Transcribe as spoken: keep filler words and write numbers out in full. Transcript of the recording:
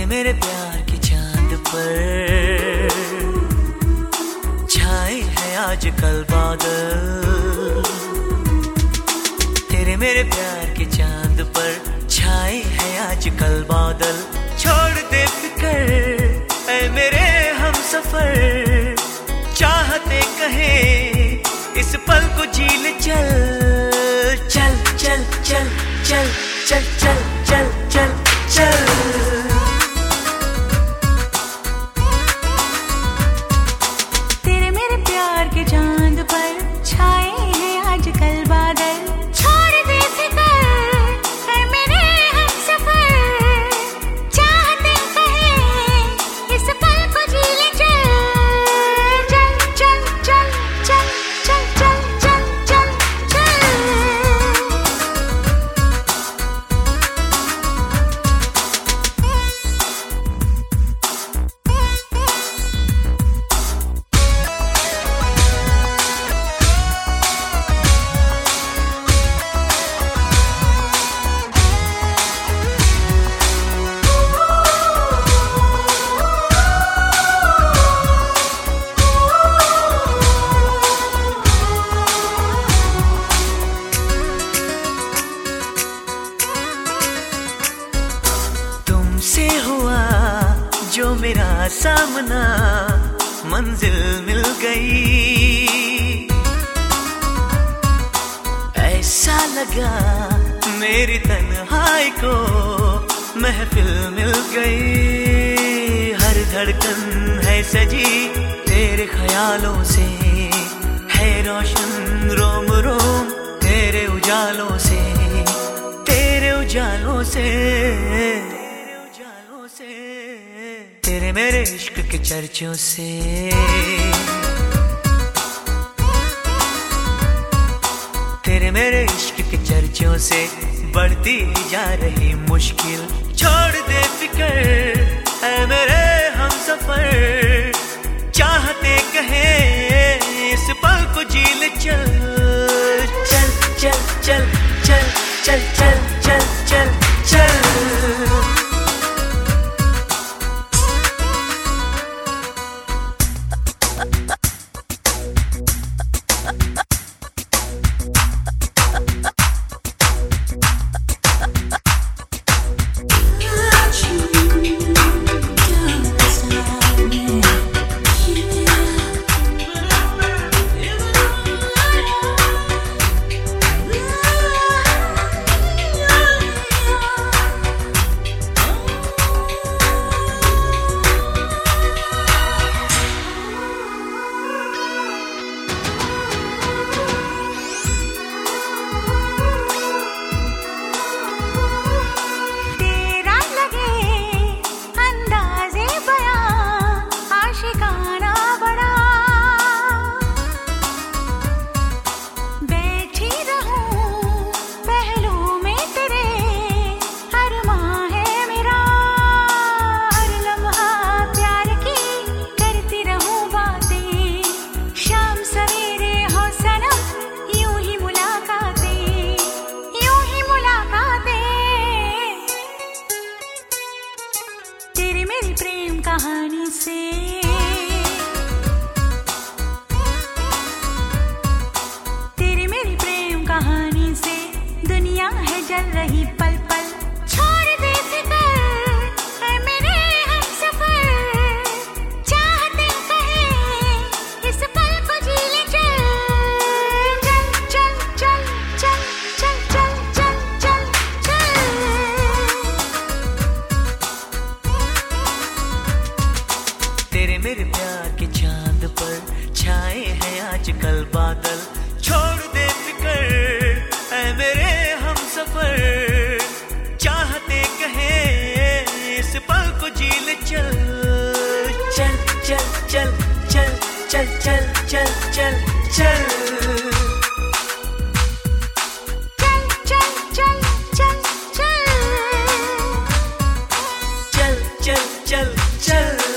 मेरे प्यार के चांद पर छाए हैं आजकल बादल। तेरे मेरे प्यार के चांद पर छाए हैं आजकल बादल। छोड़ दे फिक्र ऐ मेरे हम सफर, चाहते कहे इस पल को जी ले। चल चल चल चल चल चल चल चल चल चल। तेरे मेरे प्यार के चांद पर छाए हैं आजकल बादल। छोड़ दे फिक्र है मेरे हम सफर, चाहते कहे इस पल को जी ले। चल चल चल चल चल चल चल चल चल से हुआ जो मेरा सामना, मंजिल मिल गई। ऐसा लगा मेरी तन्हाई को महफिल मिल गई। हर धड़कन है सजी तेरे ख्यालों से, है रोशन रोम रोम तेरे उजालों से, तेरे उजालों से। तेरे मेरे इश्क के चर्चों से, तेरे मेरे इश्क के चर्चों से बढ़ती जा रही मुश्किल। छोड़ दे फिक्र ऐ मेरे हम सफर, चाहते कहे इस पल को जी ले। चल चल चल चल चल चल चल चल चल चल। कहानी से तेरी मेरी प्रेम कहानी से दुनिया है जल रही पल पल। छोड़ दे फिक्र है मेरे हम सफर, चाहते कहे इस पल को जी ले। चल चल चल चल चल चल चल चल चल। तेरे मेरे प्यार के चांद पर छाए हैं आजकल बादल। छोड़ दे फिक्र ऐ मेरे हम सफर, चाहते कहे इस पल को जी ले। चल चल चल चल चल चल चल चल चल चल चल चल चल चल चल चल चल चल।